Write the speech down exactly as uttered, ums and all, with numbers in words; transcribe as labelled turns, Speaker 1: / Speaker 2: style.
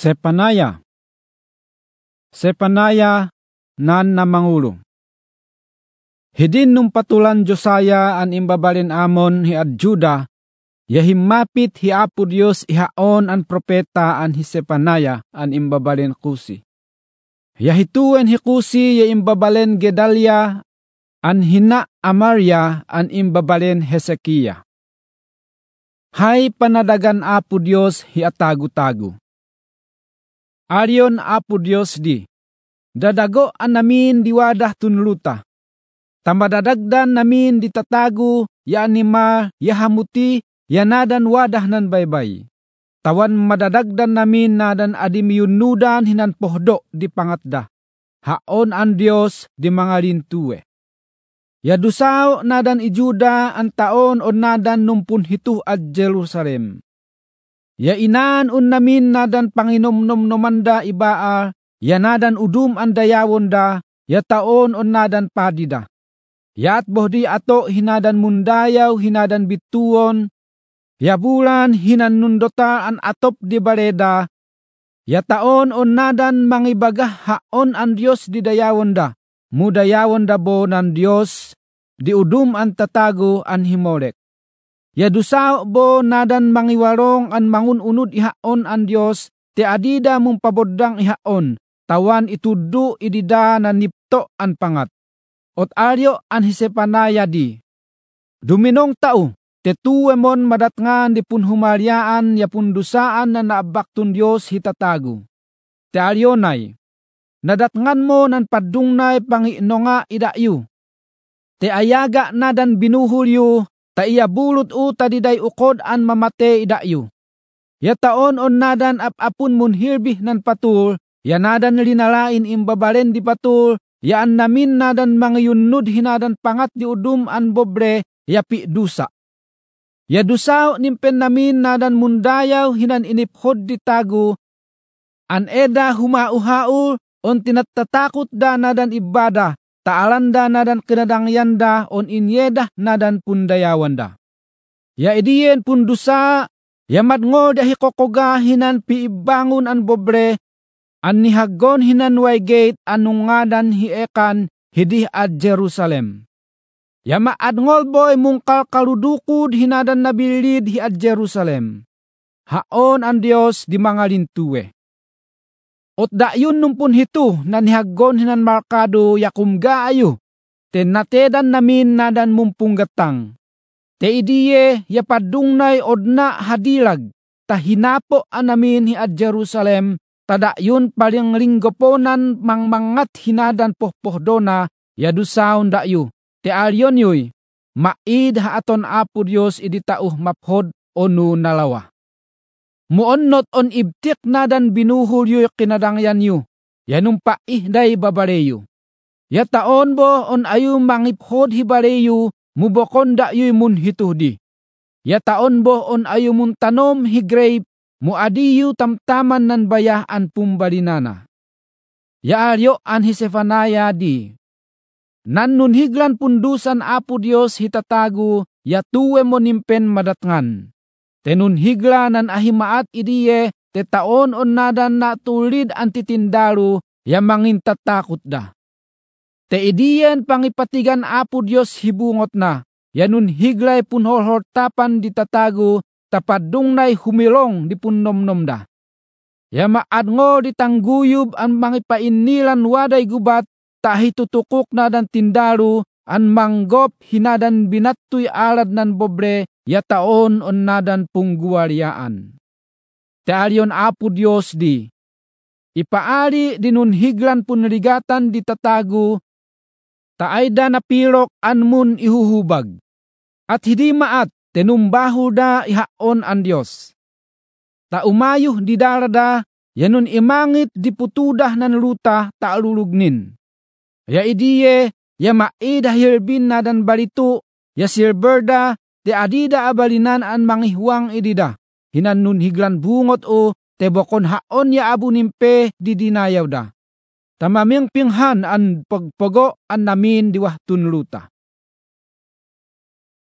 Speaker 1: Sepanaya. Sepanaya nan namangulo. Hidin nung patulan Josiah an imbabalin amon hi ad Juda, yahimapit hi Apo Dios ihaon an propeta an hi Sepanaya an imbabalin Kusi. Yahituen hi Kusi ya imbabalin Gedalia an hina Amaria an imbabalin Hezekiah. Hay panadagan Apo Dios hi atago-tago. Aryon Apo Dios di, dadago an namin diwadah tunluta. Tamadadagdan namin ditatago, ya anima, ya hamuti, ya nadan wadah nan baybay. Tawan madadagdan namin nadan adimiyunudan hinan pohdo di pangatda. Haon an Dios di mga lintuwe. Ya dusaw nadan ijuda ang taon o nadan numpun hituh at Jerusalem. Ya inan un namin nadan panginomnom nomanda ibaa, ya nadan udum ang dayawon da, ya taon on nadan padida. Ya at bohdi ato hinadan mundayaw, hinadan bituon, ya bulan hinan nundota an atop di bareda, ya taon on nadan mangibagah haon ang Diyos di dayawon da, mudayawon da bo ng Diyos, di udum ang tatago an himolek. Ya dusaw bo nadan mangiwarong an mangununod ihaon an Diyos, ti adida mong paboddang ihaon, tawan itudu idida na nipto an pangat. Ot aryo an Sepanaya di. Duminong tao, tetuwemon madatngan di pun humaryaan ya pun dusaan na naabaktun Diyos hitatago. Ti aryo nay, nadatngan mo nan padungnay panginonga idayu. Ti ayaga nadan binuhulyo, ta iya bulot u tadiday ukod an mamate idayu. Ya taon on nadan ap-apun mun hirbih nan patul, ya nadan linalain imbabalen di patul, ya an namin nadan mangyunnud hinadan pangat di udum an bobre, ya pi dusa. Ya dusaw nimpen namin nadan mundayaw hinan iniphod di tago, an eda humauhaul, on tinatatakot da nadan ibada, taalanda nadan kinadangyan on inyedah nadan pundayawanda. Ya idiyen pundusa, ya madngol dahi kokoga hinan piibangon an bobre, an nihagon hinan way gate anungadan hiekan hidih ad Jerusalem. Ya maadngol boy mungkal kaludukod hinadan nabilid hi ad Jerusalem. Haon an Dios di mga lintuwe. Ot dayun numpun hito na nihagon hinan markado yakumga ayo. Te natedan namin nadan mumpung gatang. Te idiye ya padungnay odna hadilag. Ta hinapo anamin hi ad Jerusalem. Ta dayun paling linggoponan mangmangat hinadan pohpohdona ya dusaon dayo. Te alyon yoy. Maid haaton Apo Dios iditauh maphod onu nalawa. Muonnot on ibtik nadan binuhul yu kinadangyan yu. Yanong paihday babareyo. Ya taon bo on ayu mangiphod hibareyo, mubokon da yu mun hituhdi. Ya taon bo on ayu mun tanom higrape, muadiyu tamtaman nan bayaan pumbalinana. Ya aryo an Sepanaya di. Nan nun higlan pundusan Apo Dios hitatago, ya tuwe mo nimpen madatngan. Tenun higla nan ahimaat idiye, te taon on nadan na tulid antitindaru, ya mangintatakot da. Te idiyen pangipatigan Apo Dios hibungot na, yanun higlay punholhortapan ditatago, tapadungnay humilong di punnomnom da. Ya maadngo ditangguyub an mangipainilan waday gubat, tahitutukok nadan tindaru, an manggop hinadan binattoy alad nan bobre, ya taon on nadan pungguwaryaan. Tealyon Apo Dios di. Ipaari dinun higlan punrigatan ditatago, taayda na pirok anmun ihuhubag. At hindi maat tenumbaho da ihaon an Dios. Ta umayuh di darada, yanun imangit diputudah nan luta taalulugnin. Ya idiye, ya maida hirbin nadan balito, ya silberda, te adida abalinan an manghihuang idida. Hinan nun higlan bungot o, te bokon haon ya abu nimpe di dinayaw da. Tamaming pinghan an pagpago an namin diwah tunluta.